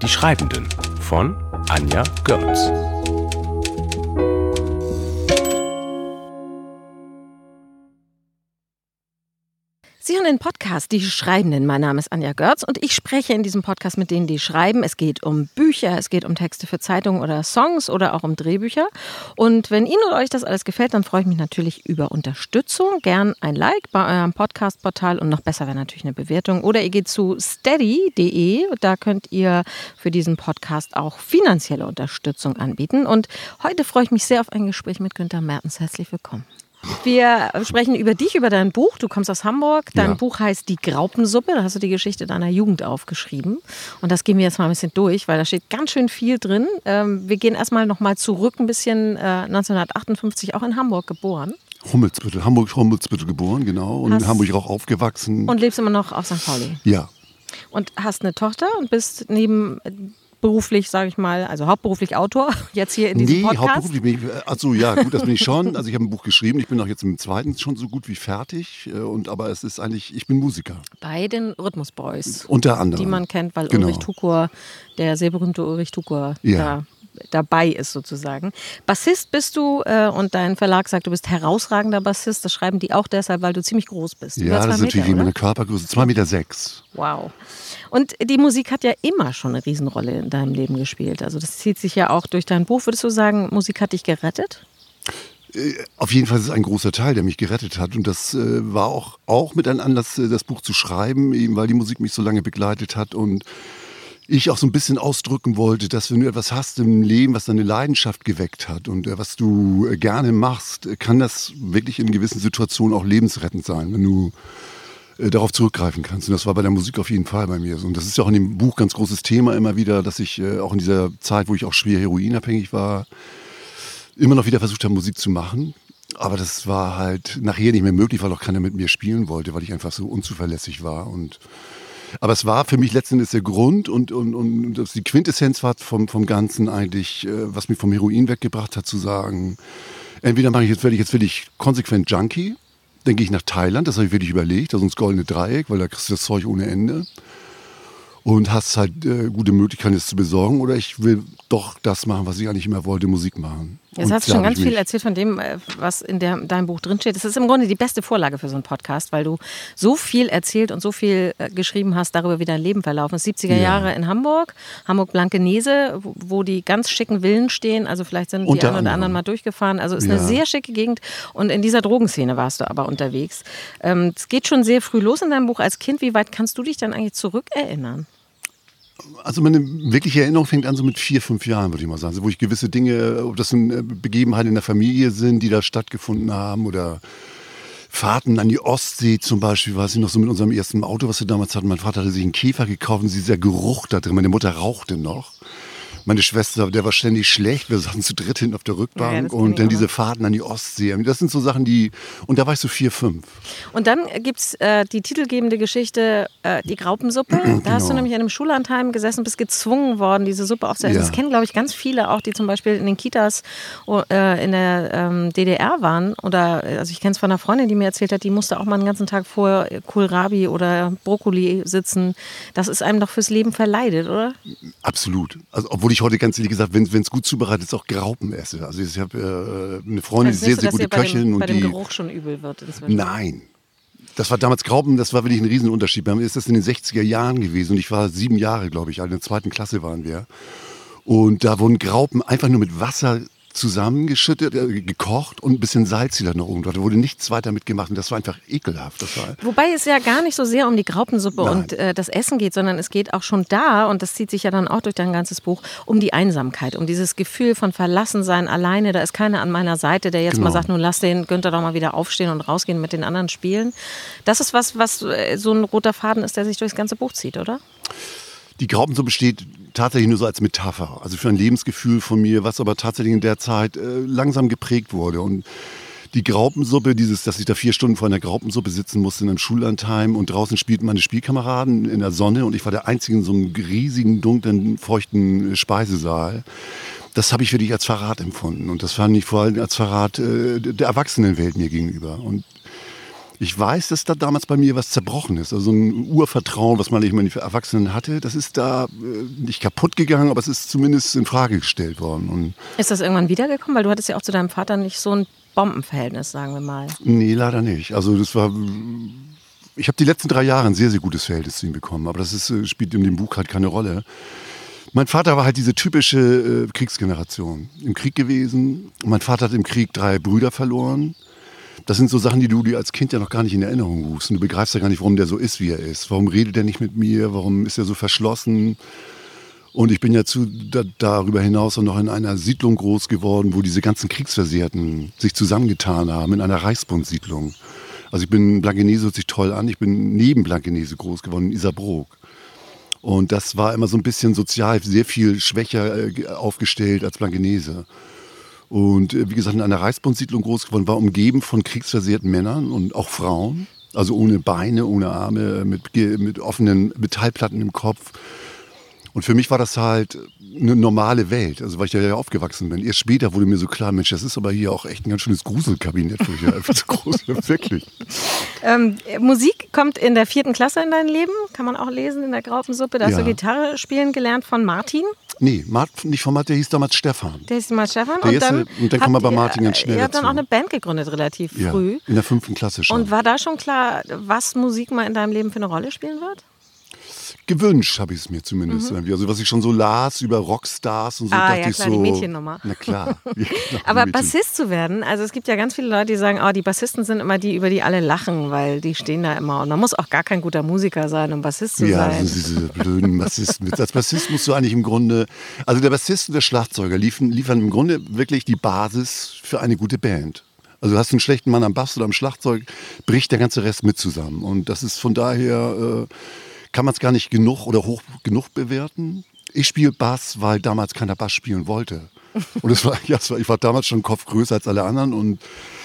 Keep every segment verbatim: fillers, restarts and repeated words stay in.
Die Schreibenden von Anja Görz. Sie hören den Podcast Die Schreibenden. Mein Name ist Anja Görz und ich spreche in diesem Podcast mit denen, die schreiben. Es geht um Bücher, es geht um Texte für Zeitungen oder Songs oder auch um Drehbücher. Und wenn Ihnen oder euch das alles gefällt, dann freue ich mich natürlich über Unterstützung. Gern ein Like bei eurem Podcast-Portal und noch besser wäre natürlich eine Bewertung. Oder ihr geht zu steady punkt de. Da könnt ihr für diesen Podcast auch finanzielle Unterstützung anbieten. Und heute freue ich mich sehr auf ein Gespräch mit Günther Mertens. Herzlich willkommen. Wir sprechen über dich, über dein Buch. Du kommst aus Hamburg. Dein ja. Buch heißt Die Graupensuppe. Da hast du die Geschichte deiner Jugend aufgeschrieben. Und das gehen wir jetzt mal ein bisschen durch, weil da steht ganz schön viel drin. Ähm, wir gehen erstmal noch mal zurück ein bisschen. Äh, neunzehnhundertachtundfünfzig auch in Hamburg geboren. Hummelsbüttel, Hamburg-Hummelsbüttel geboren, genau. Und hast in Hamburg auch aufgewachsen. Und lebst immer noch auf Sankt Pauli. Ja. Und hast eine Tochter und bist neben... beruflich, sage ich mal, also hauptberuflich Autor, jetzt hier in diesem nee, Podcast? Nee, hauptberuflich bin ich, also ja, gut, das bin ich schon. Also ich habe ein Buch geschrieben, ich bin auch jetzt im zweiten schon so gut wie fertig. Und, aber es ist eigentlich, ich bin Musiker. Bei den Rhythmus Boys. Unter anderem. Die man kennt, weil genau. Ulrich Tukur, der sehr berühmte Ulrich Tukur, ja. da dabei ist sozusagen. Bassist bist du äh, und dein Verlag sagt, du bist herausragender Bassist. Das schreiben die auch deshalb, weil du ziemlich groß bist. Ja, das ist natürlich wegen meiner Körpergröße. zwei Meter sechs. Wow. Und die Musik hat ja immer schon eine Riesenrolle in deinem Leben gespielt. Also das zieht sich ja auch durch dein Buch. Würdest du sagen, Musik hat dich gerettet? Auf jeden Fall ist es ein großer Teil, der mich gerettet hat. Und das äh, war auch, auch mit einem Anlass, das Buch zu schreiben, eben weil die Musik mich so lange begleitet hat und ich auch so ein bisschen ausdrücken wollte, dass wenn du etwas hast im Leben, was deine Leidenschaft geweckt hat und äh, was du äh, gerne machst, kann das wirklich in gewissen Situationen auch lebensrettend sein, wenn du äh, darauf zurückgreifen kannst. Und das war bei der Musik auf jeden Fall bei mir so. Und das ist ja auch in dem Buch ganz großes Thema immer wieder, dass ich äh, auch in dieser Zeit, wo ich auch schwer heroinabhängig war, immer noch wieder versucht habe, Musik zu machen. Aber das war halt nachher nicht mehr möglich, weil auch keiner mit mir spielen wollte, weil ich einfach so unzuverlässig war. Und aber es war für mich letzten Endes der Grund und, und, und das die Quintessenz war vom, vom Ganzen eigentlich, was mich vom Heroin weggebracht hat, zu sagen, entweder mache ich jetzt, werde ich jetzt wirklich konsequent Junkie, dann gehe ich nach Thailand, das habe ich wirklich überlegt, also ins Goldene Dreieck, weil da kriegst du das Zeug ohne Ende und hast halt äh, gute Möglichkeiten, es zu besorgen, oder ich will doch das machen, was ich eigentlich immer wollte, Musik machen. Jetzt hast du schon ganz viel erzählt von dem, was in der, deinem Buch drinsteht. Das ist im Grunde die beste Vorlage für so einen Podcast, weil du so viel erzählt und so viel äh, geschrieben hast darüber, wie dein Leben verlaufen ist. siebziger ja. Jahre in Hamburg, Hamburg-Blankenese, wo, wo die ganz schicken Villen stehen. Also vielleicht sind die einen oder anderen mal durchgefahren. Also ist ja. eine sehr schicke Gegend. Und in dieser Drogenszene warst du aber unterwegs. Ähm, es geht schon sehr früh los in deinem Buch als Kind. Wie weit kannst du dich dann eigentlich zurückerinnern? Also meine wirkliche Erinnerung fängt an so mit vier, fünf Jahren, würde ich mal sagen. Also wo ich gewisse Dinge, ob das Begebenheiten in der Familie sind, die da stattgefunden haben, oder Fahrten an die Ostsee zum Beispiel, weiß ich noch, so mit unserem ersten Auto, was wir damals hatten. Mein Vater hatte sich einen Käfer gekauft und dieser Geruch da drin, meine Mutter rauchte noch. Meine Schwester, der war ständig schlecht, wir saßen zu dritt hinten auf der Rückbank ja, und dann diese Fahrten an die Ostsee. Das sind so Sachen, die, und da war ich so vier, fünf. Und dann gibt es äh, die titelgebende Geschichte, äh, die Graupensuppe. Da genau. hast du nämlich in einem Schullandheim gesessen und bist gezwungen worden, diese Suppe aufzuessen. Ja. Das kennen, glaube ich, ganz viele auch, die zum Beispiel in den Kitas äh, in der ähm, D D R waren. Oder, also ich kenne es von einer Freundin, die mir erzählt hat, die musste auch mal einen ganzen Tag vor Kohlrabi oder Brokkoli sitzen. Das ist einem doch fürs Leben verleidet, oder? Absolut. Also, obwohl ich heute ganz ehrlich gesagt, wenn es gut zubereitet ist, auch Graupen esse. Also ich habe äh, eine Freundin, also sehr, so, sehr gute Köchin. Dem, und bei die, dem Geruch schon übel wird. Nein. Das war damals Graupen, das war wirklich ein Riesenunterschied. Bei mir ist das in den sechziger Jahren gewesen und ich war sieben Jahre, glaube ich, also in der zweiten Klasse waren wir. Und da wurden Graupen einfach nur mit Wasser zusammengeschüttet, äh, gekocht und ein bisschen Salz da noch oben. Da wurde nichts weiter mitgemacht und das war einfach ekelhaft. Das war Wobei es ja gar nicht so sehr um die Graupensuppe Nein. und äh, das Essen geht, sondern es geht auch schon da, und das zieht sich ja dann auch durch dein ganzes Buch, um die Einsamkeit, um dieses Gefühl von Verlassensein alleine. Da ist keiner an meiner Seite, der jetzt genau. mal sagt, nun lass den Günther doch mal wieder aufstehen und rausgehen mit den anderen spielen. Das ist was, was äh, so ein roter Faden ist, der sich durchs ganze Buch zieht, oder? Die Graupensuppe steht tatsächlich nur so als Metapher, also für ein Lebensgefühl von mir, was aber tatsächlich in der Zeit äh, langsam geprägt wurde. Und die Graupensuppe, dieses, dass ich da vier Stunden vor einer Graupensuppe sitzen musste in einem Schullandheim und draußen spielten meine Spielkameraden in der Sonne und ich war der Einzige in so einem riesigen, dunklen, feuchten Speisesaal. Das habe ich wirklich als Verrat empfunden und das fand ich vor allem als Verrat äh, der Erwachsenenwelt mir gegenüber. Und Ich weiß, dass da damals bei mir was zerbrochen ist. Also ein Urvertrauen, was man nicht mehr in die Erwachsenen hatte, das ist da äh, nicht kaputt gegangen, aber es ist zumindest in Frage gestellt worden. Und ist das irgendwann wiedergekommen? Weil du hattest ja auch zu deinem Vater nicht so ein Bombenverhältnis, sagen wir mal. Nee, leider nicht. Also das war... Ich habe die letzten drei Jahre ein sehr, sehr gutes Verhältnis zu ihm bekommen, aber das ist, spielt in dem Buch halt keine Rolle. Mein Vater war halt diese typische äh, Kriegsgeneration. Im Krieg gewesen. Mein Vater hat im Krieg drei Brüder verloren. Das sind so Sachen, die du dir als Kind ja noch gar nicht in Erinnerung rufst. Und du begreifst ja gar nicht, warum der so ist, wie er ist. Warum redet er nicht mit mir? Warum ist er so verschlossen? Und ich bin ja zu, da, darüber hinaus auch noch in einer Siedlung groß geworden, wo diese ganzen Kriegsversehrten sich zusammengetan haben, in einer Reichsbundsiedlung. Also ich bin, Blankenese hört sich toll an, ich bin neben Blankenese groß geworden, in Isarbrook. Und das war immer so ein bisschen sozial sehr viel schwächer äh, aufgestellt als Blankenese. Und äh, wie gesagt, in einer Reichsbundsiedlung groß geworden, war umgeben von kriegsversehrten Männern und auch Frauen. Also ohne Beine, ohne Arme, mit, mit offenen Metallplatten im Kopf. Und für mich war das halt eine normale Welt, also weil ich ja aufgewachsen bin. Erst später wurde mir so klar, Mensch, das ist aber hier auch echt ein ganz schönes Gruselkabinett für mich. Einfach so groß, wirklich. Ähm, Musik kommt in der vierten Klasse in dein Leben, kann man auch lesen in der Graupensuppe. Da hast Ja. du Gitarre spielen gelernt von Martin. Nee, Mart, nicht von Martin, der hieß damals Stefan. Der ist mal Stefan. Der und erste- dann, und dann kam habt er bei ihr- Martin ganz schnell Ihr habt dann dazu. auch eine Band gegründet, relativ Ja, früh. in der fünften Klasse schon. Und war da schon klar, was Musik mal in deinem Leben für eine Rolle spielen wird? Gewünscht habe ich es mir zumindest. irgendwie. Also was ich schon so las über Rockstars und so, Ah, dachte ja, ich klar, so... die Mädchennummer. Na klar. Ja, genau, Aber die Mädchen. Bassist zu werden, also es gibt ja ganz viele Leute, die sagen, oh, die Bassisten sind immer die, über die alle lachen, weil die stehen da immer. Und man muss auch gar kein guter Musiker sein, um Bassist zu Ja, sein. das sind diese blöden Bassisten. Als Bassist musst du eigentlich im Grunde, also der Bassist und der Schlagzeuger liefern, liefern im Grunde wirklich die Basis für eine gute Band. Also du hast einen schlechten Mann am Bass oder am Schlagzeug, bricht der ganze Rest mit zusammen. Und das ist von daher, äh, kann man es gar nicht genug oder hoch genug bewerten. Ich spiele Bass, weil damals keiner Bass spielen wollte. Und es war, ja, es war, ich war damals schon einen Kopf größer als alle anderen und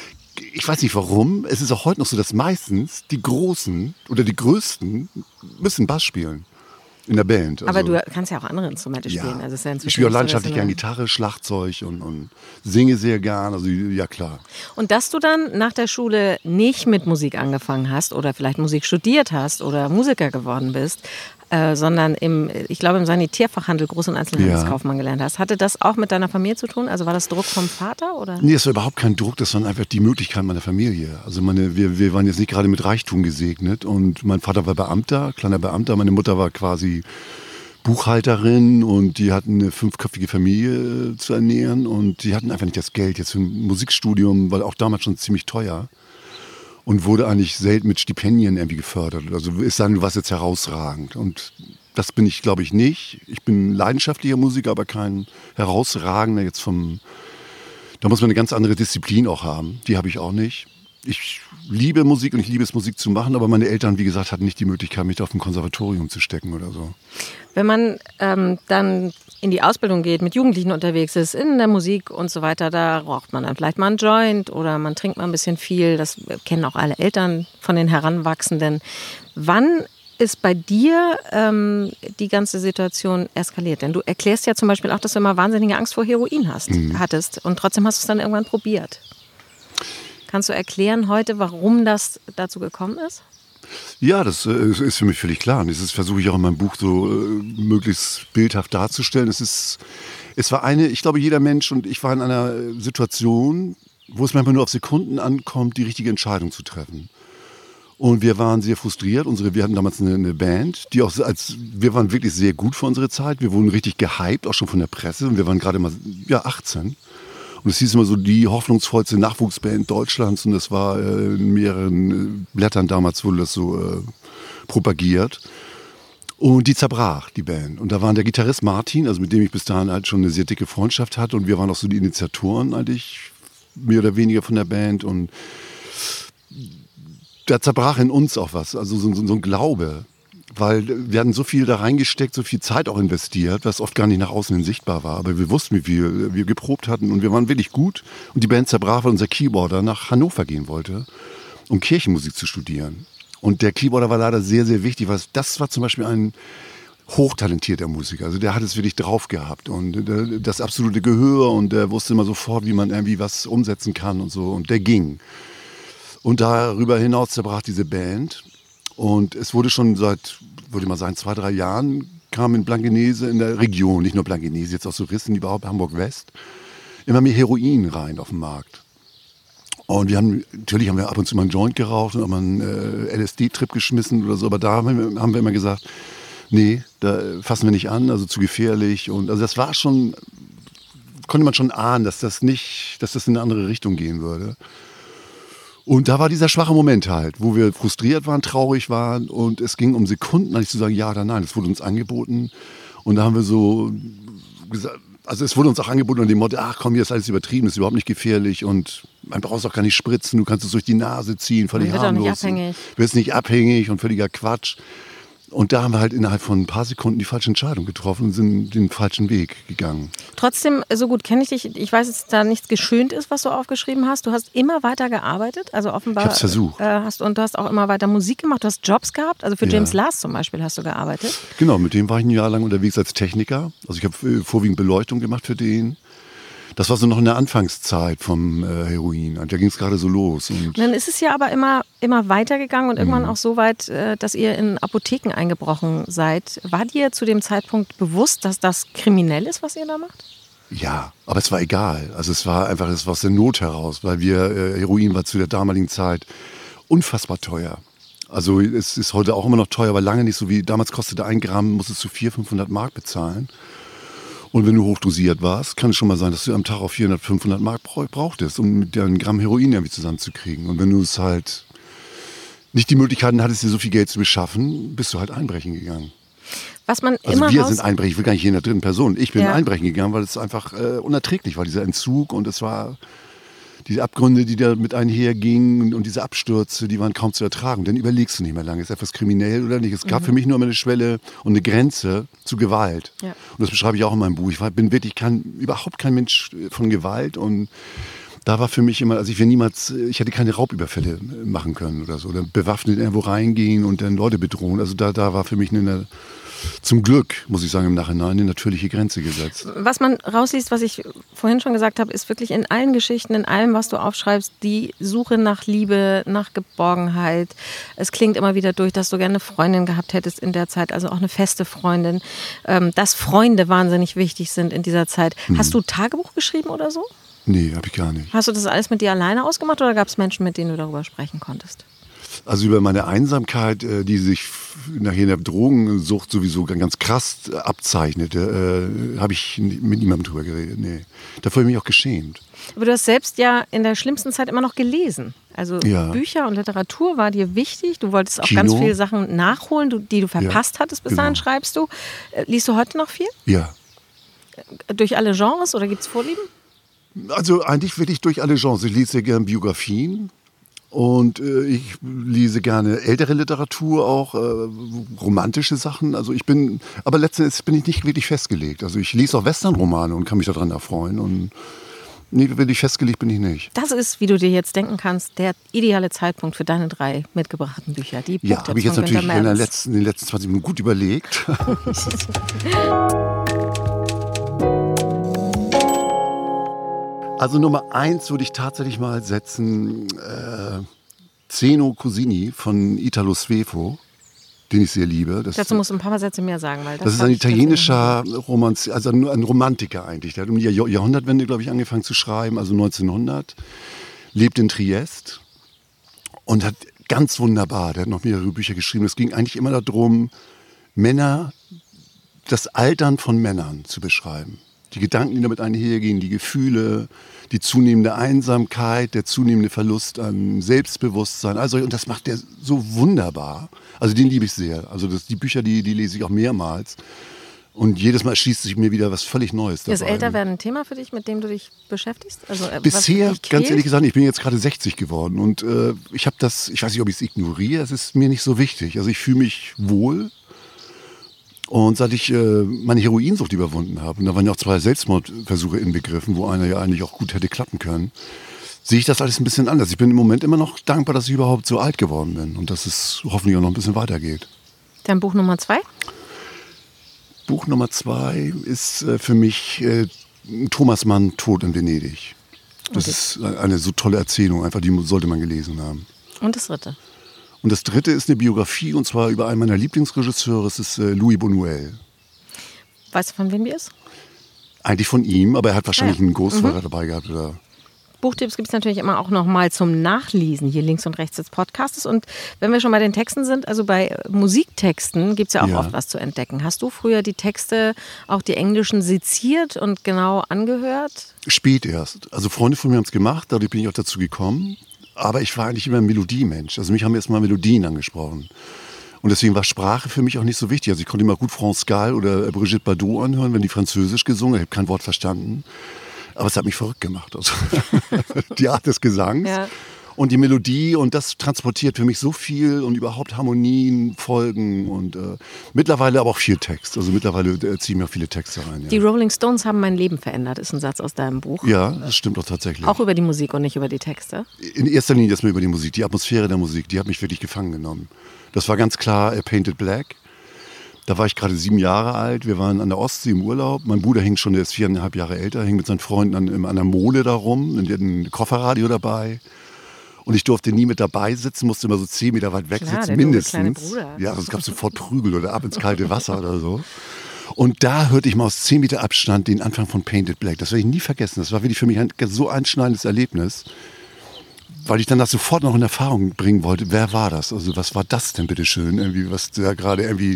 ich weiß nicht warum, es ist auch heute noch so, dass meistens die Großen oder die Größten müssen Bass spielen in der Band. Aber Also, du kannst ja auch andere Instrumente ja. spielen. Also es ist ja inzwischen Ich spiele auch nicht so, dass leidenschaftlich du gern nur- Gitarre, Schlagzeug und, und singe sehr gern. Also ja klar. Und dass du dann nach der Schule nicht mit Musik angefangen hast oder vielleicht Musik studiert hast oder Musiker geworden bist, äh, sondern im, ich glaube im Sanitärfachhandel Groß- und Einzelhandelskaufmann gelernt hast. Hatte das auch mit deiner Familie zu tun? Also war das Druck vom Vater? Oder? Nee, es war überhaupt kein Druck, das war einfach die Möglichkeit meiner Familie. Also meine, wir, wir waren jetzt nicht gerade mit Reichtum gesegnet und mein Vater war Beamter, kleiner Beamter, meine Mutter war quasi Buchhalterin und die hatten eine fünfköpfige Familie zu ernähren und die hatten einfach nicht das Geld jetzt für ein Musikstudium, weil auch damals schon ziemlich teuer und wurde eigentlich selten mit Stipendien irgendwie gefördert. Also ist dann, du warst jetzt herausragend und das bin ich, glaube ich, nicht. Ich bin leidenschaftlicher Musiker, aber kein herausragender jetzt vom... Da muss man eine ganz andere Disziplin auch haben. Die habe ich auch nicht. Ich liebe Musik und ich liebe es, Musik zu machen, aber meine Eltern, wie gesagt, hatten nicht die Möglichkeit, mich auf ein Konservatorium zu stecken oder so. Wenn man ähm, dann in die Ausbildung geht, mit Jugendlichen unterwegs ist, in der Musik und so weiter, da raucht man dann vielleicht mal einen Joint oder man trinkt mal ein bisschen viel. Das kennen auch alle Eltern von den Heranwachsenden. Wann ist bei dir ähm, die ganze Situation eskaliert? Denn du erklärst ja zum Beispiel auch, dass du immer wahnsinnige Angst vor Heroin hast, Mhm. hattest und trotzdem hast du es dann irgendwann probiert. Kannst du erklären heute, warum das dazu gekommen ist? Ja, das äh, ist für mich völlig klar. Und das versuche ich auch in meinem Buch so äh, möglichst bildhaft darzustellen. Es ist, es war eine, ich glaube, jeder Mensch und ich war in einer Situation, wo es manchmal nur auf Sekunden ankommt, die richtige Entscheidung zu treffen. Und wir waren sehr frustriert. Unsere, wir hatten damals eine, eine Band, die auch als, wir waren wirklich sehr gut für unsere Zeit. Wir wurden richtig gehypt, auch schon von der Presse. Und wir waren gerade mal, ja, achtzehn. Und es hieß immer so, die hoffnungsvollste Nachwuchsband Deutschlands. Und das war äh, in mehreren äh, Blättern damals wurde das so äh, propagiert. Und die zerbrach, die Band. Und da war der Gitarrist Martin, also mit dem ich bis dahin halt schon eine sehr dicke Freundschaft hatte. Und wir waren auch so die Initiatoren eigentlich, mehr oder weniger von der Band. Und da zerbrach in uns auch was, also so, so, so ein Glaube. Weil wir hatten so viel da reingesteckt, so viel Zeit auch investiert, was oft gar nicht nach außen hin sichtbar war. Aber wir wussten, wie viel wir geprobt hatten und wir waren wirklich gut. Und die Band zerbrach, weil unser Keyboarder nach Hannover gehen wollte, um Kirchenmusik zu studieren. Und der Keyboarder war leider sehr, sehr wichtig, weil das war zum Beispiel ein hochtalentierter Musiker. Also der hat es wirklich drauf gehabt und das absolute Gehör und der wusste immer sofort, wie man irgendwie was umsetzen kann und so. Und der ging. Und darüber hinaus zerbrach diese Band. Und es wurde schon seit, würde ich mal sagen, zwei, drei Jahren, kam in Blankenese in der Region, nicht nur Blankenese, jetzt auch so Rissen, überhaupt Hamburg-West, immer mehr Heroin rein auf dem Markt. Und wir haben, natürlich haben wir ab und zu mal einen Joint geraucht und auch mal einen äh, L S D-Trip geschmissen oder so, aber da haben wir, haben wir immer gesagt, nee, da fassen wir nicht an, also zu gefährlich. Und also das war schon, konnte man schon ahnen, dass das nicht, dass das in eine andere Richtung gehen würde. Und da war dieser schwache Moment halt, wo wir frustriert waren, traurig waren und es ging um Sekunden, eigentlich zu sagen, ja oder nein. Es wurde uns angeboten und da haben wir so gesagt, also es wurde uns auch angeboten unter dem Motto, ach komm, hier ist alles übertrieben, ist überhaupt nicht gefährlich und man braucht auch gar nicht spritzen, du kannst es durch die Nase ziehen, völlig harmlos. Man wird harmlos. auch nicht abhängig. Du wirst nicht abhängig und völliger Quatsch. Und da haben wir halt innerhalb von ein paar Sekunden die falsche Entscheidung getroffen und sind den falschen Weg gegangen. Trotzdem, so gut kenne ich dich. Ich weiß, dass da nichts geschönt ist, was du aufgeschrieben hast. Du hast immer weiter gearbeitet. Also offenbar. Ich hab's versucht. Äh, hast, und du hast auch immer weiter Musik gemacht. Du hast Jobs gehabt. Also für Ja. James Last zum Beispiel hast du gearbeitet. Genau, mit dem war ich ein Jahr lang unterwegs als Techniker. Also ich habe äh, vorwiegend Beleuchtung gemacht für den. Das war so noch in der Anfangszeit vom äh, Heroin. Da ging es gerade so los. Und Und dann ist es ja aber immer, immer weitergegangen und irgendwann Mhm. auch so weit, äh, dass ihr in Apotheken eingebrochen seid. War dir zu dem Zeitpunkt bewusst, dass das kriminell ist, was ihr da macht? ja, aber es war egal. Also es war einfach, es war aus der Not heraus, weil wir, äh, Heroin war zu der damaligen Zeit unfassbar teuer. Also es ist heute auch immer noch teuer, aber lange nicht so wie, damals kostete ein Gramm, musstest du vierhundert, fünfhundert Mark bezahlen. Und wenn du hochdosiert warst, kann es schon mal sein, dass du am Tag auch vierhundert, fünfhundert Mark brauchtest, um mit dir einen Gramm Heroin irgendwie zusammenzukriegen. Und wenn du es halt nicht die Möglichkeiten hattest, dir so viel Geld zu beschaffen, bist du halt einbrechen gegangen. Was man Also immer wir raus... sind einbrechen, ich will gar nicht hier in der dritten Person. Ich bin Ja. einbrechen gegangen, weil es einfach äh, unerträglich war, dieser Entzug. Und es war diese Abgründe, die da mit einhergingen und, und diese Abstürze, die waren kaum zu ertragen. Dann überlegst du nicht mehr lange, ist etwas kriminell oder nicht. Es gab Mhm. für mich nur immer eine Schwelle und eine Grenze zu Gewalt. Ja. Und das beschreibe ich auch in meinem Buch. Ich war, bin wirklich kein, überhaupt kein Mensch von Gewalt und da war für mich immer, also ich wäre niemals, ich hätte keine Raubüberfälle machen können oder so. Oder bewaffnet irgendwo reingehen und dann Leute bedrohen. Also da, da war für mich eine, zum Glück, muss ich sagen im Nachhinein, eine natürliche Grenze gesetzt. Was man rausliest, was ich vorhin schon gesagt habe, ist wirklich in allen Geschichten, in allem, was du aufschreibst, die Suche nach Liebe, nach Geborgenheit. Es klingt immer wieder durch, dass du gerne eine Freundin gehabt hättest in der Zeit, also auch eine feste Freundin. Ähm, dass Freunde wahnsinnig wichtig sind in dieser Zeit. Mhm. Hast du Tagebuch geschrieben oder so? Nee, habe ich gar nicht. Hast du das alles mit dir alleine ausgemacht oder gab es Menschen, mit denen du darüber sprechen konntest? Also über meine Einsamkeit, äh, die sich nachher in der Drogensucht sowieso ganz krass abzeichnete, äh, habe ich mit niemandem drüber geredet. Nee. Dafür habe ich mich auch geschämt. Aber du hast selbst ja in der schlimmsten Zeit immer noch gelesen. Also Ja. Bücher und Literatur war dir wichtig. Du wolltest auch Kino. ganz viele Sachen nachholen, du, die du verpasst hattest. Bis genau. dahin schreibst du. Äh, Liest du heute noch viel? Ja. Durch alle Genres oder gibt es Vorlieben? Also eigentlich wirklich durch alle Genres. Ich lese sehr gerne Biografien und äh, ich lese gerne ältere Literatur auch, äh, romantische Sachen. Also ich bin, aber letzten Endes bin ich nicht wirklich festgelegt. Also ich lese auch Westernromane und kann mich daran erfreuen und nee, wirklich festgelegt bin ich nicht. Das ist, wie du dir jetzt denken kannst, der ideale Zeitpunkt für deine drei mitgebrachten Bücher. Die Ja, Buchtipps habe ich jetzt von natürlich Günter in, der Merz. letzten, in den letzten zwanzig Minuten gut überlegt. Also Nummer eins würde ich tatsächlich mal setzen, äh, Zeno Cosini von Italo Svevo, den ich sehr liebe. Das, Dazu musst du ein paar Sätze mehr sagen. Weil das das ist hab ein ich gesehen. italienischer Romanz, also ein ein Romantiker eigentlich. Der hat um die Jahr- Jahrhundertwende, glaube ich, angefangen zu schreiben, also neunzehnhundert. Lebt in Triest und hat ganz wunderbar, der hat noch mehrere Bücher geschrieben. Es ging eigentlich immer darum, Männer, das Altern von Männern zu beschreiben. Die Gedanken, die damit einhergehen, die Gefühle, die zunehmende Einsamkeit, der zunehmende Verlust an Selbstbewusstsein. Also, und das macht er so wunderbar. Also den liebe ich sehr. Also das, die Bücher, die, die lese ich auch mehrmals. Und jedes Mal erschließt sich mir wieder was völlig Neues dabei. Ist Älterwerden ein Thema für dich, mit dem du dich beschäftigst? Also, äh, was Bisher, dich ganz quält? ehrlich gesagt, ich bin jetzt gerade sechzig geworden und äh, ich habe das, ich weiß nicht, ob ich es ignoriere, es ist mir nicht so wichtig. Also ich fühle mich wohl und seit ich äh, meine Heroinsucht überwunden habe, und da waren ja auch zwei Selbstmordversuche inbegriffen, wo einer ja eigentlich auch gut hätte klappen können, sehe ich das alles ein bisschen anders. Ich bin im Moment immer noch dankbar, dass ich überhaupt so alt geworden bin und dass es hoffentlich auch noch ein bisschen weitergeht. Dein Buch Nummer zwei? Buch Nummer zwei ist äh, für mich äh, Thomas Mann, Tod in Venedig. Das ist eine so tolle Erzählung, einfach die sollte man gelesen haben. Und das dritte? Und das dritte ist eine Biografie, und zwar über einen meiner Lieblingsregisseure, das ist äh, Louis Buñuel. Weißt du, von wem die ist? Eigentlich von ihm, aber er hat wahrscheinlich ja. einen Ghostwriter mhm. dabei gehabt. Oder? Buchtipps gibt es natürlich immer auch noch mal zum Nachlesen hier links und rechts des Podcasts. Und wenn wir schon bei den Texten sind, also bei Musiktexten gibt es ja auch ja. oft was zu entdecken. Hast du früher die Texte, auch die englischen, seziert und genau angehört? Spät erst. Also Freunde von mir haben es gemacht, dadurch bin ich auch dazu gekommen. Aber ich war eigentlich immer ein Melodiemensch. Also mich haben erst mal Melodien angesprochen. Und deswegen war Sprache für mich auch nicht so wichtig. Also ich konnte immer gut France Gall oder Brigitte Bardot anhören, wenn die Französisch gesungen haben. Ich habe kein Wort verstanden. Aber es hat mich verrückt gemacht. Also die Art des Gesangs ja. und die Melodie. Und das transportiert für mich so viel und überhaupt Harmonien, Folgen und äh, mittlerweile aber auch viel Text. Also mittlerweile äh, ziehen mir auch viele Texte rein. Ja. Die Rolling Stones haben mein Leben verändert, ist ein Satz aus deinem Buch. Ja, das stimmt auch tatsächlich. Auch über die Musik und nicht über die Texte? In erster Linie erstmal über die Musik. Die Atmosphäre der Musik, die hat mich wirklich gefangen genommen. Das war ganz klar äh, Painted Black. Da war ich gerade sieben Jahre alt. Wir waren an der Ostsee im Urlaub. Mein Bruder hing schon, der ist viereinhalb Jahre älter, hing mit seinen Freunden an, an der Mole da rum. Und die hatten ein Kofferradio dabei. Und ich durfte nie mit dabei sitzen, musste immer so zehn Meter weit weg Klar, sitzen, der mindestens. Bruder. Ja, sonst gab es sofort Prügel oder ab ins kalte Wasser oder so. Und da hörte ich mal aus zehn Meter Abstand den Anfang von Painted Black. Das werde ich nie vergessen. Das war wirklich für mich ein so einschneidendes Erlebnis. Weil ich dann das sofort noch in Erfahrung bringen wollte. Wer war das? Also was war das denn bitte schön? Irgendwie, was da gerade irgendwie...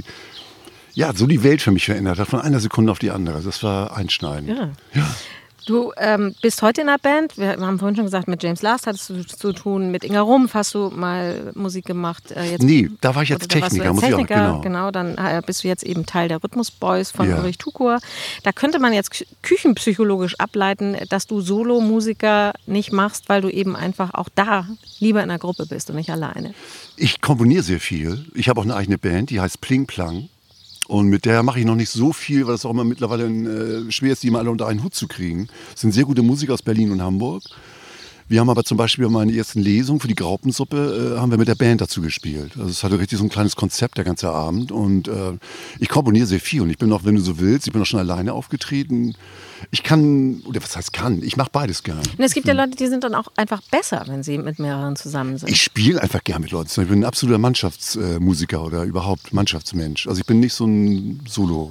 Ja, so die Welt für mich verändert hat, von einer Sekunde auf die andere. Das war einschneidend. Ja. Ja. Du ähm, bist heute in einer Band. Wir haben vorhin schon gesagt, mit James Last hattest du zu tun. Mit Inga Rumpf hast du mal Musik gemacht. Äh, jetzt, nee, da war ich jetzt Techniker. Muss Techniker, ich auch, genau. genau. Dann äh, bist du jetzt eben Teil der Rhythmusboys von ja. Ulrich Tukur. Da könnte man jetzt küchenpsychologisch ableiten, dass du Solo-Musiker nicht machst, weil du eben einfach auch da lieber in einer Gruppe bist und nicht alleine. Ich komponiere sehr viel. Ich habe auch eine eigene Band, die heißt Pling Plang. Und mit der mache ich noch nicht so viel, weil es auch immer mittlerweile äh, schwer ist, die mal alle unter einen Hut zu kriegen. Es sind sehr gute Musiker aus Berlin und Hamburg. Wir haben aber zum Beispiel bei meiner ersten Lesung für die Graupensuppe äh, haben wir mit der Band dazu gespielt. Also es hatte richtig so ein kleines Konzept der ganze Abend. Und äh, ich komponiere sehr viel. Und ich bin auch, wenn du so willst, ich bin auch schon alleine aufgetreten. Ich kann, oder was heißt kann, ich mache beides gern. Und es gibt ja Leute, die sind dann auch einfach besser, wenn sie mit mehreren zusammen sind. Ich spiele einfach gern mit Leuten. Ich bin ein absoluter Mannschaftsmusiker oder überhaupt Mannschaftsmensch. Also ich bin nicht so ein Solo.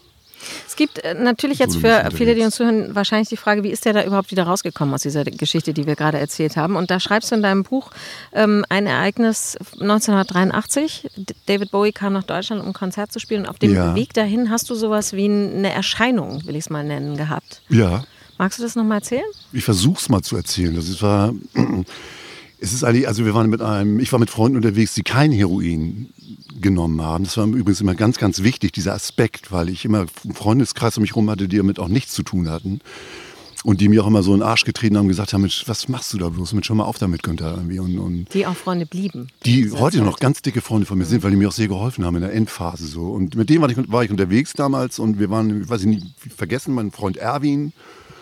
Es gibt äh, natürlich jetzt für viele, die uns zuhören, wahrscheinlich die Frage, wie ist der da überhaupt wieder rausgekommen aus dieser Geschichte, die wir gerade erzählt haben? Und da schreibst du in deinem Buch ähm, ein Ereignis neunzehnhundertdreiundachtzig. David Bowie kam nach Deutschland, um ein Konzert zu spielen. Und auf dem ja. Weg dahin hast du sowas wie eine Erscheinung, will ich es mal nennen, gehabt. Ja. Magst du das nochmal erzählen? Ich versuche es mal zu erzählen. Das war... Es ist eigentlich, also wir waren mit einem, ich war mit Freunden unterwegs, die kein Heroin genommen haben. Das war übrigens immer ganz, ganz wichtig, dieser Aspekt, weil ich immer einen Freundeskreis um mich herum hatte, die damit auch nichts zu tun hatten. Und die mir auch immer so in den Arsch getreten haben und gesagt haben, Mensch, was machst du da bloß? Mensch, hör mal auf damit, Günther. Irgendwie. Und, und die auch Freunde blieben. Die heute noch ganz dicke Freunde von mir mhm. sind, weil die mir auch sehr geholfen haben in der Endphase. So. Und mit denen war ich, war ich unterwegs damals und wir waren, ich weiß ich nicht, vergessen, mein Freund Erwin,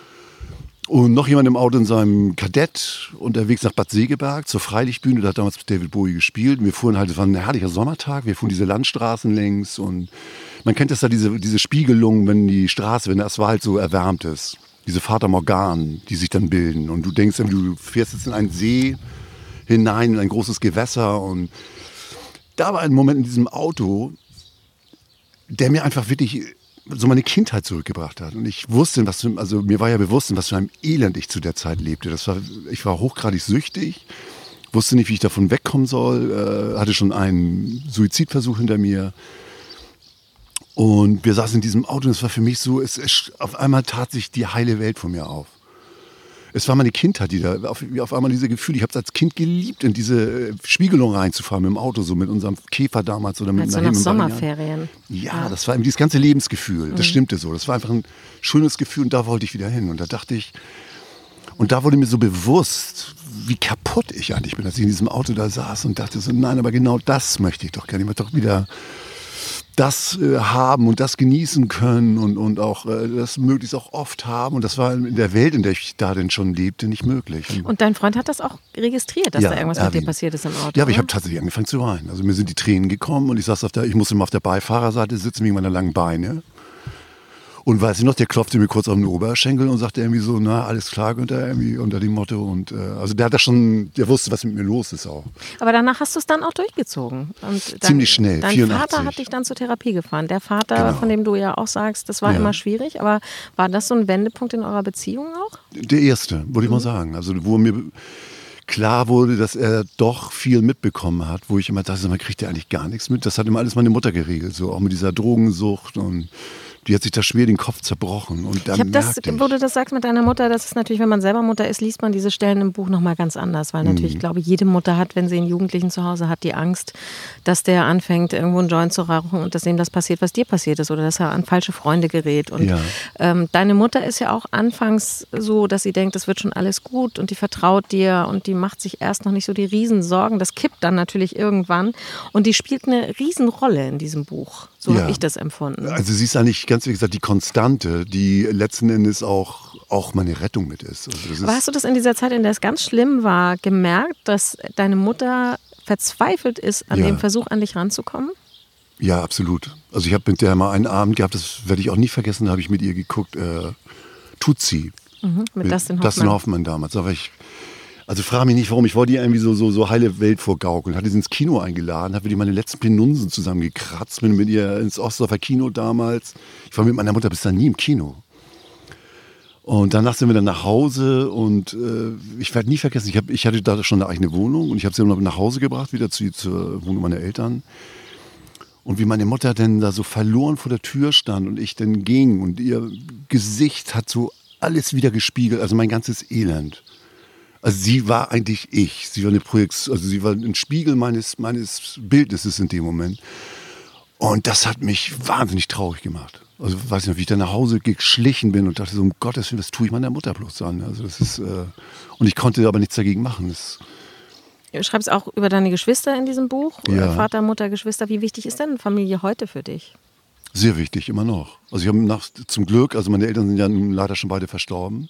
und noch jemand im Auto in seinem Kadett unterwegs nach Bad Segeberg zur Freilichtbühne. Da hat damals mit David Bowie gespielt. Wir fuhren halt, es war ein herrlicher Sommertag. Wir fuhren diese Landstraßen längs und man kennt das da, diese, diese Spiegelung, wenn die Straße, wenn der Asphalt so erwärmt ist. Diese Fata Morgane, die sich dann bilden. Und du denkst, du fährst jetzt in einen See hinein, in ein großes Gewässer. Und da war ein Moment in diesem Auto, der mir einfach wirklich so meine Kindheit zurückgebracht hat. Und ich wusste, was für, also mir war ja bewusst, in was für einem Elend ich zu der Zeit lebte. Das war, ich war hochgradig süchtig, wusste nicht, wie ich davon wegkommen soll, äh, hatte schon einen Suizidversuch hinter mir. Und wir saßen in diesem Auto und es war für mich so, es, es, auf einmal tat sich die heile Welt vor mir auf. Es war meine Kindheit, die da, auf, auf einmal diese Gefühle, ich habe es als Kind geliebt, in diese Spiegelung reinzufahren mit dem Auto, so mit unserem Käfer damals oder mit also einer nach Sommerferien. Ja, ja, das war eben dieses ganze Lebensgefühl, das mhm. stimmte so. Das war einfach ein schönes Gefühl und da wollte ich wieder hin. Und da dachte ich, und da wurde mir so bewusst, wie kaputt ich eigentlich bin, dass ich in diesem Auto da saß und dachte so, nein, aber genau das möchte ich doch gerne. Ich möchte doch wieder das äh, haben und das genießen können und, und auch äh, das möglichst auch oft haben. Und das war in der Welt, in der ich da denn schon lebte, nicht möglich. Und, und dein Freund hat das auch registriert, dass ja, da irgendwas Erwin. mit dir passiert ist im Auto? Ja, aber ich oder? habe tatsächlich angefangen zu weinen. Also mir sind die Tränen gekommen und ich saß auf der, ich musste immer auf der Beifahrer-Seite sitzen wegen meiner langen Beine. Und weißt du noch, der klopfte mir kurz auf den Oberschenkel und sagte irgendwie so, na, alles klar, Günther, irgendwie unter dem Motto. Und äh, also der hat das schon, der wusste, was mit mir los ist auch. Aber danach hast du es dann auch durchgezogen. Und dann, Ziemlich schnell, dein vierundachtzig. Vater hat dich dann zur Therapie gefahren. Der Vater, Genau. von dem du ja auch sagst, das war Ja. immer schwierig. Aber war das so ein Wendepunkt in eurer Beziehung auch? Der erste, würde ich mal sagen. Also wo mir klar wurde, dass er doch viel mitbekommen hat, wo ich immer dachte, man kriegt ja eigentlich gar nichts mit. Das hat immer alles meine Mutter geregelt, so auch mit dieser Drogensucht, und die hat sich da schwer den Kopf zerbrochen. Und dann Ich habe das, merkte ich, wo du das sagst mit deiner Mutter, das ist natürlich, wenn man selber Mutter ist, liest man diese Stellen im Buch nochmal ganz anders. Weil natürlich, Mhm. ich glaube, jede Mutter hat, wenn sie einen Jugendlichen zu Hause hat, die Angst, dass der anfängt, irgendwo einen Joint zu rauchen und dass ihm das passiert, was dir passiert ist. Oder dass er an falsche Freunde gerät. Und Ja. ähm, deine Mutter ist ja auch anfangs so, dass sie denkt, das wird schon alles gut und die vertraut dir und die macht sich erst noch nicht so die Riesensorgen. Das kippt dann natürlich irgendwann. Und die spielt eine Riesenrolle in diesem Buch. So Ja. habe ich das empfunden. also sie ist eigentlich, ganz wie gesagt, die Konstante, die letzten Endes auch, auch meine Rettung mit ist. Also das ist Aber hast du das in dieser Zeit, in der es ganz schlimm war, gemerkt, dass deine Mutter verzweifelt ist an Ja. dem Versuch, an dich ranzukommen? Ja, absolut. Also ich habe mit der mal einen Abend gehabt, das werde ich auch nie vergessen, da habe ich mit ihr geguckt, äh, Tutsi. Mhm, mit Dustin Hoffmann. Dustin Hoffmann damals. Da war ich, also frage mich nicht, warum. Ich wollte ihr irgendwie so, so, so heile Welt vorgaukeln. Hatte sie ins Kino eingeladen, habe mir meine letzten Penunsen zusammengekratzt, bin mit ihr ins Ostdorfer Kino damals. Ich war mit meiner Mutter bis dann nie im Kino. Und danach sind wir dann nach Hause und äh, ich werde nie vergessen, ich, hab, ich hatte da schon eine eigene Wohnung und ich habe sie dann nach Hause gebracht, wieder zu, zur Wohnung meiner Eltern. Und wie meine Mutter dann da so verloren vor der Tür stand und ich dann ging und ihr Gesicht hat so alles wieder gespiegelt, also mein ganzes Elend. Also sie war eigentlich ich, sie war eine Projektion, also sie war ein Spiegel meines, meines Bildnisses in dem Moment. Und das hat mich wahnsinnig traurig gemacht. Also weiß ich noch, wie ich dann nach Hause geschlichen bin und dachte so, um Gottes Willen, das tue ich meiner Mutter bloß an. Also das ist, äh, und ich konnte aber nichts dagegen machen. Das, Du schreibst auch über deine Geschwister in diesem Buch. Ja. Vater, Mutter, Geschwister. Wie wichtig ist denn Familie heute für dich? sehr wichtig, immer noch. Also ich habe nach, zum Glück, also meine Eltern sind ja nun leider schon beide verstorben.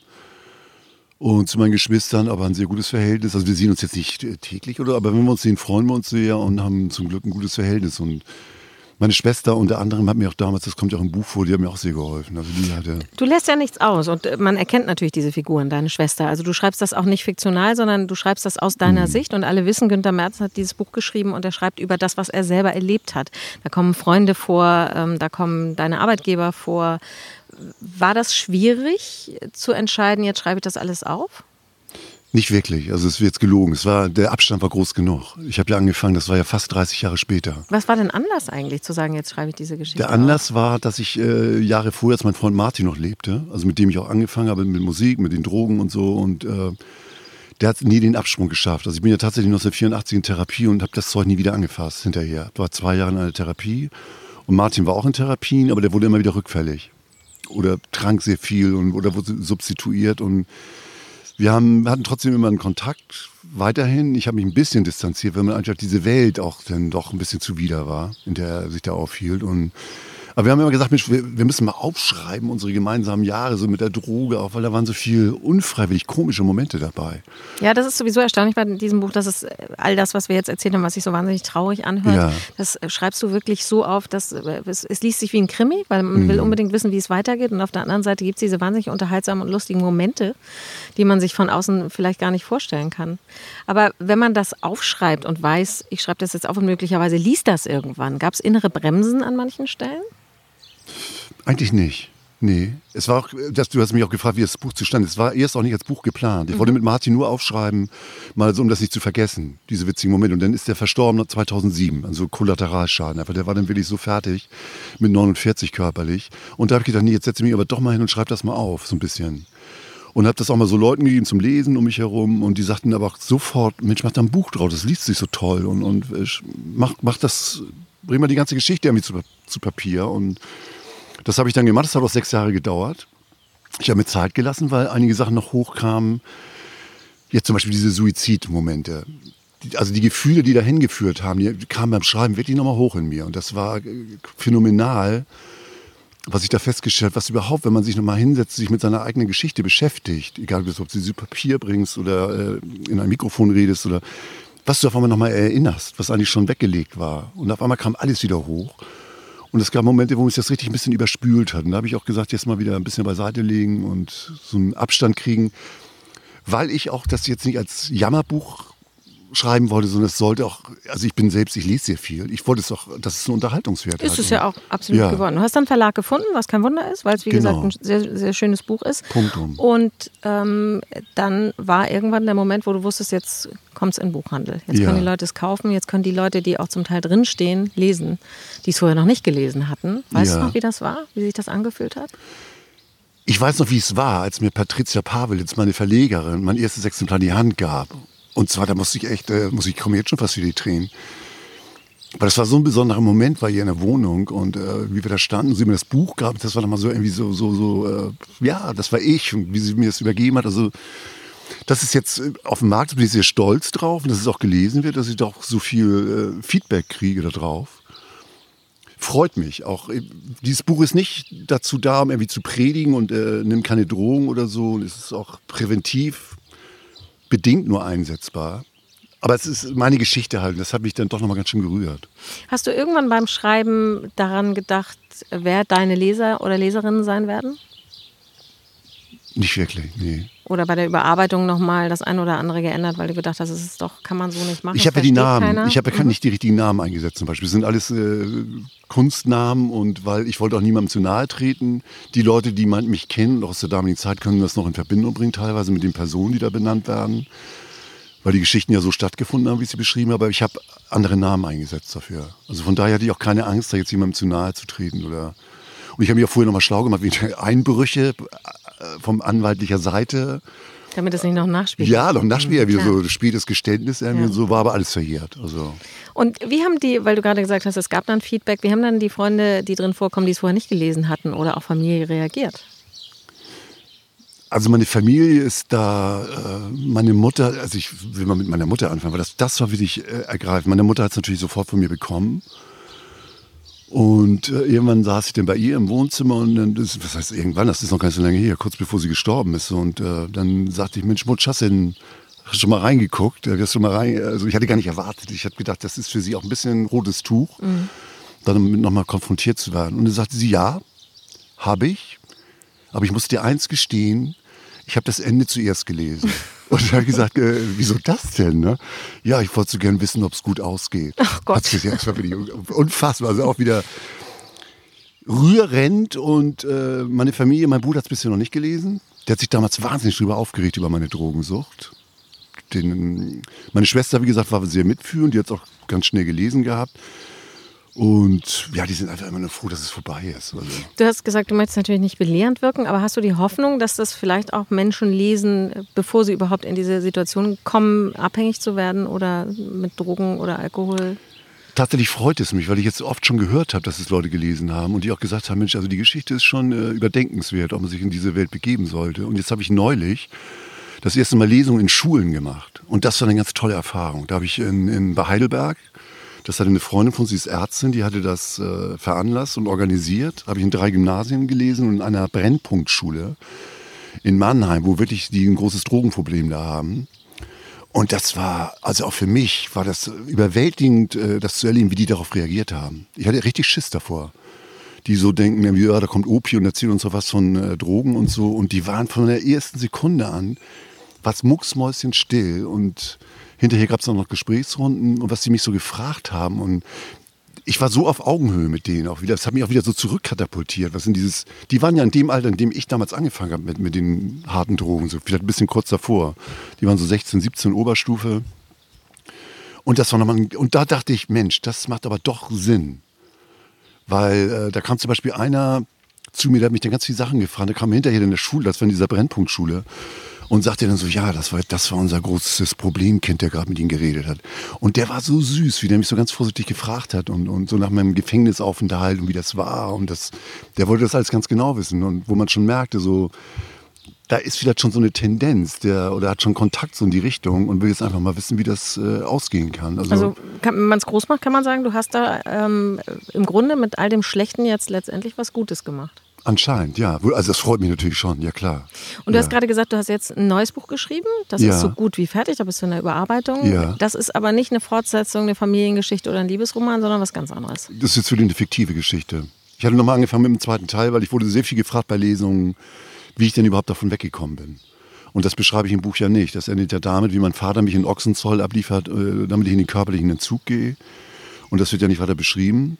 Und zu meinen Geschwistern aber ein sehr gutes Verhältnis. Also wir sehen uns jetzt nicht äh, täglich, oder, aber wenn wir uns sehen, freuen wir uns sehr und haben zum Glück ein gutes Verhältnis. Und meine Schwester unter anderem hat mir auch damals, das kommt ja auch im Buch vor, die hat mir auch sehr geholfen. Also die hatte, Du lässt ja nichts aus und man erkennt natürlich diese Figuren, deine Schwester. Also du schreibst das auch nicht fiktional, sondern du schreibst das aus deiner Mhm. Sicht und alle wissen, Günther Merz hat dieses Buch geschrieben und er schreibt über das, was er selber erlebt hat. Da kommen Freunde vor, ähm, da kommen deine Arbeitgeber vor. War das schwierig zu entscheiden, jetzt schreibe ich das alles auf? nicht wirklich, also es wird jetzt gelogen. Es war, der Abstand war groß genug. Ich habe ja angefangen, das war ja fast dreißig Jahre später. Was war denn Anlass eigentlich, zu sagen, jetzt schreibe ich diese Geschichte Der Anlass war, dass ich äh, Jahre vorher, als mein Freund Martin noch lebte, also mit dem ich auch angefangen habe, mit Musik, mit den Drogen und so, und äh, der hat nie den Absprung geschafft. Also ich bin ja tatsächlich neunzehnhundertvierundachtzig in Therapie und habe das Zeug nie wieder angefasst hinterher. Ich war zwei Jahre in einer Therapie und Martin war auch in Therapien, aber der wurde immer wieder rückfällig. Oder trank sehr viel und, oder wurde substituiert, und wir haben, hatten trotzdem immer einen Kontakt weiterhin. Ich habe mich ein bisschen distanziert, weil mir einfach diese Welt auch dann doch ein bisschen zuwider war, in der er sich da aufhielt. Und, aber wir haben immer gesagt, Mensch, wir, wir müssen mal aufschreiben, unsere gemeinsamen Jahre, so mit der Droge auch, weil da waren so viel unfreiwillig komische Momente dabei. Ja, das ist sowieso erstaunlich bei diesem Buch, dass es all das, was wir jetzt erzählt haben, was sich so wahnsinnig traurig anhört, Ja. das schreibst du wirklich so auf, dass es, es liest sich wie ein Krimi, weil man will unbedingt wissen, wie es weitergeht. Und auf der anderen Seite gibt es diese wahnsinnig unterhaltsamen und lustigen Momente, die man sich von außen vielleicht gar nicht vorstellen kann. Aber wenn man das aufschreibt und weiß, ich schreibe das jetzt auf und möglicherweise liest das irgendwann, gab es innere Bremsen an manchen Stellen? Eigentlich nicht. Nee. Es war auch, das, du hast mich auch gefragt, wie das Buch zustande ist. Es war erst auch nicht als Buch geplant. Ich wollte mit Martin nur aufschreiben, mal so, um das nicht zu vergessen, diese witzigen Momente. Und dann ist der verstorben zweitausendsieben, also Kollateralschaden. Einfach, der war dann wirklich so fertig, mit neunundvierzig körperlich. Und da habe ich gedacht, nee, jetzt setze ich mich aber doch mal hin und schreibe das mal auf, so ein bisschen. Und habe das auch mal so Leuten gegeben zum Lesen um mich herum. Und die sagten aber auch sofort, Mensch, mach da ein Buch drauf, das liest sich so toll. Und, und mach, mach das, bring mal die ganze Geschichte irgendwie zu, zu Papier. Und das habe ich dann gemacht. Das hat auch sechs Jahre gedauert. Ich habe mir Zeit gelassen, weil einige Sachen noch hochkamen. Jetzt zum Beispiel diese Suizidmomente. Die, also die Gefühle, die dahin geführt haben, die kamen beim Schreiben wirklich nochmal hoch in mir. Und das war phänomenal, was ich da festgestellt habe, was überhaupt, wenn man sich nochmal hinsetzt, sich mit seiner eigenen Geschichte beschäftigt, egal ob du sie zu Papier bringst oder äh, in ein Mikrofon redest oder was du auf einmal nochmal erinnerst, was eigentlich schon weggelegt war. Und auf einmal kam alles wieder hoch. Und es gab Momente, wo mich das richtig ein bisschen überspült hat. Und da habe ich auch gesagt, jetzt mal wieder ein bisschen beiseite legen und so einen Abstand kriegen. Weil ich auch das jetzt nicht als Jammerbuch schreiben wollte, sondern es sollte auch, also ich bin selbst, ich lese sehr viel. Ich wollte es auch, dass es einen Unterhaltungswert hat. Ist es ja auch absolut ja. geworden. Du hast dann einen Verlag gefunden, was kein Wunder ist, weil es wie Genau. gesagt ein sehr, sehr schönes Buch ist. Punktum. Und ähm, dann war irgendwann der Moment, wo du wusstest, jetzt kommt es in den Buchhandel. Jetzt Ja. können die Leute es kaufen, jetzt können die Leute, die auch zum Teil drinstehen, lesen, die es vorher noch nicht gelesen hatten. Weißt Ja. du noch, wie das war? Wie sich das angefühlt hat? Ich weiß noch, wie es war, als mir Patricia Pawelitz, meine Verlegerin, mein erstes Exemplar in die Hand gab. Und zwar, da musste ich echt, äh, muss ich komme jetzt schon fast wieder die Tränen. Aber das war so ein besonderer Moment, war hier in der Wohnung und äh, wie wir da standen, sie mir das Buch gab, das war nochmal so irgendwie so, so, so äh, ja, das war ich und wie sie mir das übergeben hat. Also, das ist jetzt auf dem Markt, bin ich sehr stolz drauf und dass es auch gelesen wird, dass ich doch so viel äh, Feedback kriege da drauf. Freut mich auch. Dieses Buch ist nicht dazu da, um irgendwie zu predigen und äh, nimmt keine Drohung oder so. Es ist auch präventiv bedingt nur einsetzbar. Aber es ist meine Geschichte halt. Das hat mich dann doch nochmal ganz schön gerührt. Hast du irgendwann beim Schreiben daran gedacht, wer deine Leser oder Leserinnen sein werden? Nicht wirklich, nee. Oder bei der Überarbeitung nochmal das eine oder andere geändert, weil du gedacht hast, das ist doch, kann man so nicht machen. Ich habe ja die versteht Namen, keiner. ich habe ja Mhm. nicht die richtigen Namen eingesetzt zum Beispiel. Das sind alles äh, Kunstnamen und weil ich wollte auch niemandem zu nahe treten. Die Leute, die man, mich kennen, auch aus der damaligen Zeit, können das noch in Verbindung bringen, teilweise mit den Personen, die da benannt werden. Weil die Geschichten ja so stattgefunden haben, wie ich sie beschrieben habe. Aber ich habe andere Namen eingesetzt dafür. Also von daher hatte ich auch keine Angst, da jetzt jemandem zu nahe zu treten. Oder und ich habe mich auch vorher nochmal schlau gemacht, wegen Einbrüche von anwaltlicher Seite. Damit es nicht noch nachspielt. Ja, noch Nachspiel, ja, wieder Klar. so spätes Geständnis irgendwie Ja. und so, war aber alles verjährt. Also. Und wie haben die, weil du gerade gesagt hast, es gab dann Feedback, wie haben dann die Freunde, die drin vorkommen, die es vorher nicht gelesen hatten oder auch Familie reagiert? Also meine Familie ist da, äh, meine Mutter, also ich will mal mit meiner Mutter anfangen, weil das, das war wirklich äh, ergreifend. Meine Mutter hat es natürlich sofort von mir bekommen. Und äh, irgendwann saß ich dann bei ihr im Wohnzimmer und dann, das, was heißt irgendwann, das ist noch gar nicht so lange her, kurz bevor sie gestorben ist. Und äh, dann sagte ich, Mensch, Mutsch, hast du denn hast du schon mal reingeguckt? Hast du schon mal rein, also ich hatte gar nicht erwartet. Ich habe gedacht, das ist für sie auch ein bisschen ein rotes Tuch, mhm. dann damit nochmal konfrontiert zu werden. Und dann sagte sie, ja, habe ich, aber ich muss dir eins gestehen, ich habe das Ende zuerst gelesen. Und ich habe gesagt, äh, wieso das denn? Ne? Ja, ich wollte so gern wissen, ob es gut ausgeht. Ach Gott. Hat's gesagt, das war wirklich unfassbar. Also auch wieder rührend. Und äh, meine Familie, mein Bruder hat es bisher noch nicht gelesen. Der hat sich damals wahnsinnig drüber aufgeregt, über meine Drogensucht. Den, meine Schwester, wie gesagt, war sehr mitfühlend. Die hat es auch ganz schnell gelesen gehabt. Und ja, die sind einfach immer nur froh, dass es vorbei ist. Also. Du hast gesagt, du möchtest natürlich nicht belehrend wirken, aber hast du die Hoffnung, dass das vielleicht auch Menschen lesen, bevor sie überhaupt in diese Situation kommen, abhängig zu werden oder mit Drogen oder Alkohol? Tatsächlich freut es mich, weil ich jetzt oft schon gehört habe, dass es Leute gelesen haben und die auch gesagt haben, Mensch, also die Geschichte ist schon äh, überdenkenswert, ob man sich in diese Welt begeben sollte. Und jetzt habe ich neulich das erste Mal Lesungen in Schulen gemacht. Und das war eine ganz tolle Erfahrung. Da habe ich in, in, bei Heidelberg, das hatte eine Freundin von sie, ist Ärztin, die hatte das äh, veranlasst und organisiert. Habe ich in drei Gymnasien gelesen und in einer Brennpunktschule in Mannheim, wo wirklich die ein großes Drogenproblem da haben. Und das war, also auch für mich, war das überwältigend, äh, das zu erleben, wie die darauf reagiert haben. Ich hatte richtig Schiss davor. Die so denken, ja, da kommt Opi und erzählt uns so was von äh, Drogen und so. Und die waren von der ersten Sekunde an, was mucksmäuschenstill und hinterher gab es auch noch Gesprächsrunden und was sie mich so gefragt haben. Und ich war so auf Augenhöhe mit denen auch wieder. Das hat mich auch wieder so zurückkatapultiert. Was in dieses, die waren ja in dem Alter, in dem ich damals angefangen habe mit, mit den harten Drogen. So vielleicht ein bisschen kurz davor. Die waren so sechzehn, siebzehn Oberstufe. Und, das war noch mal, und da dachte ich, Mensch, das macht aber doch Sinn. Weil äh, da kam zum Beispiel einer zu mir, der hat mich dann ganz viele Sachen gefragt. Der kam hinterher in der Schule, das war in dieser Brennpunktschule. Und sagte dann so, ja, das war, das war unser großes Problemkind, der gerade mit ihm geredet hat. Und der war so süß, wie der mich so ganz vorsichtig gefragt hat und, und so nach meinem Gefängnisaufenthalt und wie das war. Und das, der wollte das alles ganz genau wissen. Und wo man schon merkte, so, da ist vielleicht schon so eine Tendenz, der, oder hat schon Kontakt so in die Richtung und will jetzt einfach mal wissen, wie das äh, ausgehen kann. Also, Also kann, wenn man es groß macht, kann man sagen, du hast da ähm, im Grunde mit all dem Schlechten jetzt letztendlich was Gutes gemacht. Anscheinend, ja. Also das freut mich natürlich schon, ja klar. Und du ja. hast gerade gesagt, du hast jetzt ein neues Buch geschrieben. Das ja. ist so gut wie fertig, da bist du in der Überarbeitung. Ja. Das ist aber nicht eine Fortsetzung, eine Familiengeschichte oder ein Liebesroman, sondern was ganz anderes. Das ist jetzt wirklich eine fiktive Geschichte. Ich hatte nochmal angefangen mit dem zweiten Teil, weil ich wurde sehr viel gefragt bei Lesungen, wie ich denn überhaupt davon weggekommen bin. Und das beschreibe ich im Buch ja nicht. Das endet ja damit, wie mein Vater mich in Ochsenzoll abliefert, äh, damit ich in den körperlichen Entzug gehe. Und das wird ja nicht weiter beschrieben.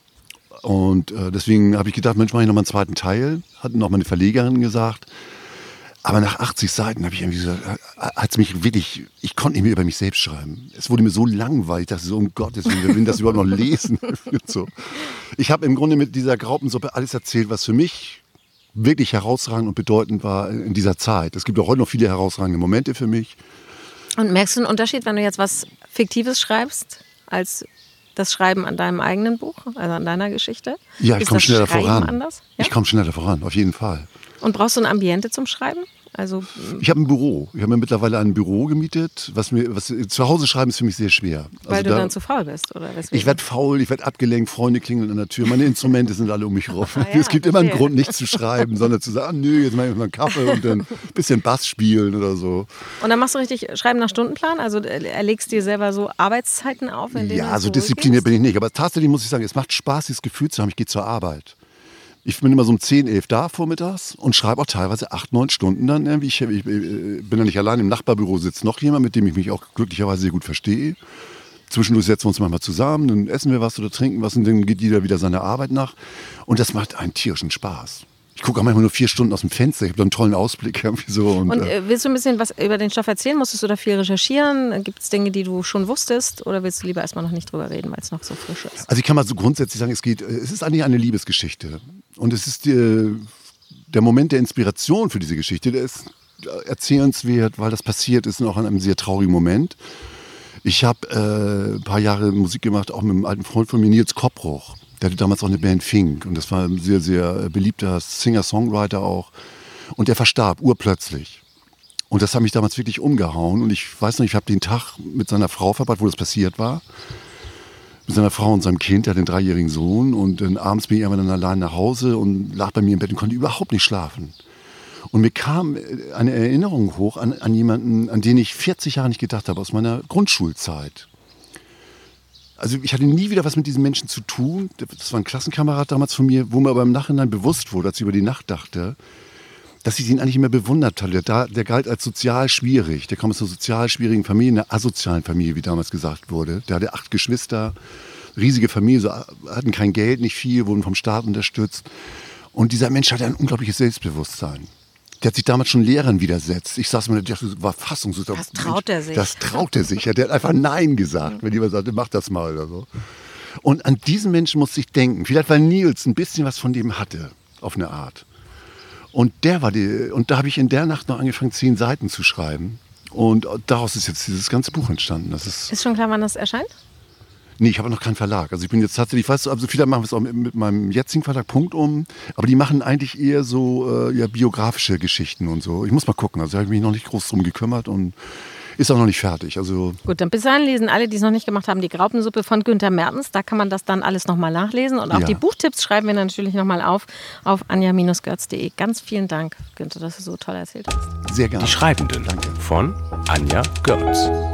Und äh, deswegen habe ich gedacht, Mensch, mache ich noch mal einen zweiten Teil. Hat noch meine Verlegerin gesagt. Aber nach achtzig Seiten habe ich irgendwie gesagt, hat es mich wirklich, ich konnte nicht mehr über mich selbst schreiben. Es wurde mir so langweilig, dass ich so, um Gottes Willen, wer will das überhaupt noch lesen? so. Ich habe im Grunde mit dieser Graupensuppe alles erzählt, was für mich wirklich herausragend und bedeutend war in dieser Zeit. Es gibt auch heute noch viele herausragende Momente für mich. Und merkst du einen Unterschied, wenn du jetzt was Fiktives schreibst, als das Schreiben an deinem eigenen Buch, also an deiner Geschichte? Ja, ich komme schneller Schreiben voran. Anders? Ja? Ich komme schneller voran, auf jeden Fall. Und brauchst du ein Ambiente zum Schreiben? Also ich habe ein Büro. Ich habe mir mittlerweile ein Büro gemietet. Was mir, was, zu Hause schreiben ist für mich sehr schwer. Weil also du da, dann zu faul bist, oder weswegen? Ich werde faul, ich werde abgelenkt, Freunde klingeln an der Tür. Meine Instrumente sind alle um mich rum. Ah, ja, es gibt immer einen verstehe. Grund, nicht zu schreiben, sondern zu sagen, nö, jetzt mache ich mal einen Kaffee und dann ein bisschen Bass spielen oder so. Und dann machst du richtig Schreiben nach Stundenplan? Also erlegst dir selber so Arbeitszeiten auf, in denen Ja, du so zur Ruhe diszipliniert gehst? bin ich nicht. Aber tatsächlich muss ich sagen, es macht Spaß, dieses Gefühl zu haben, ich gehe zur Arbeit. Ich bin immer so um zehn, elf da vormittags und schreibe auch teilweise acht, neun Stunden dann irgendwie. Ich, ich, ich bin ja nicht allein, im Nachbarbüro sitzt noch jemand, mit dem ich mich auch glücklicherweise sehr gut verstehe. Zwischendurch setzen wir uns manchmal zusammen, dann essen wir was oder trinken was und dann geht jeder wieder seiner Arbeit nach. Und das macht einen tierischen Spaß. Ich gucke auch manchmal nur vier Stunden aus dem Fenster, ich habe da einen tollen Ausblick irgendwie so. Und, Und äh, äh, willst du ein bisschen was über den Stoff erzählen? Musstest du da viel recherchieren? Gibt es Dinge, die du schon wusstest? Oder willst du lieber erstmal noch nicht drüber reden, weil es noch so frisch ist? Also ich kann mal so grundsätzlich sagen, es geht, es ist eigentlich eine Liebesgeschichte. Und es ist die, der Moment der Inspiration für diese Geschichte, der ist erzählenswert, weil das passiert ist auch an einem sehr traurigen Moment. Ich habe äh, ein paar Jahre Musik gemacht, auch mit einem alten Freund von mir, Nils Koppruch. Der hatte damals auch eine Band Fink und das war ein sehr, sehr beliebter Singer-Songwriter auch. Und der verstarb urplötzlich. Und das hat mich damals wirklich umgehauen. Und ich weiß noch, ich habe den Tag mit seiner Frau verbracht, wo das passiert war. Mit seiner Frau und seinem Kind, der hat einen dreijährigen Sohn. Und dann abends bin ich irgendwann dann allein nach Hause und lag bei mir im Bett und konnte überhaupt nicht schlafen. Und mir kam eine Erinnerung hoch an, an jemanden, an den ich vierzig Jahre nicht gedacht habe, aus meiner Grundschulzeit. Also ich hatte nie wieder was mit diesen Menschen zu tun. Das war ein Klassenkamerad damals von mir, wo mir aber im Nachhinein bewusst wurde, als ich über die Nacht dachte, dass ich ihn eigentlich immer bewundert hatte. Der, der galt als sozial schwierig. Der kam aus einer sozial schwierigen Familie, einer asozialen Familie, wie damals gesagt wurde. Der hatte acht Geschwister, riesige Familie, so, hatten kein Geld, nicht viel, wurden vom Staat unterstützt. Und dieser Mensch hatte ein unglaubliches Selbstbewusstsein. Der hat sich damals schon Lehrern widersetzt. Ich saß mir und dachte, war fassungslos. Das traut er sich. Das traut er sich. Der hat einfach Nein gesagt, wenn jemand sagte, mach das mal oder so. Und an diesen Menschen musste ich denken. Vielleicht, weil Nils ein bisschen was von dem hatte, auf eine Art. Und der war die, und da habe ich in der Nacht noch angefangen, zehn Seiten zu schreiben. Und daraus ist jetzt dieses ganze Buch entstanden. Das ist, Ist schon klar, wann das erscheint? Nee, ich habe noch keinen Verlag. Also ich bin jetzt tatsächlich, weißt du, also viele machen es auch mit, mit meinem jetzigen Verlag Punktum, aber die machen eigentlich eher so äh, ja, biografische Geschichten und so. Ich muss mal gucken, also da habe ich mich noch nicht groß drum gekümmert und ist auch noch nicht fertig. Also Gut, dann bis dahin lesen alle, die es noch nicht gemacht haben, die Graupensuppe von Günther Mertens. Da kann man das dann alles nochmal nachlesen. Und auch Ja. die Buchtipps schreiben wir natürlich nochmal auf, auf anja Bindestrich görz punkt de. Ganz vielen Dank, Günther, dass du so toll erzählt hast. sehr gerne. Die Schreibenden Danke. von Anja Görz.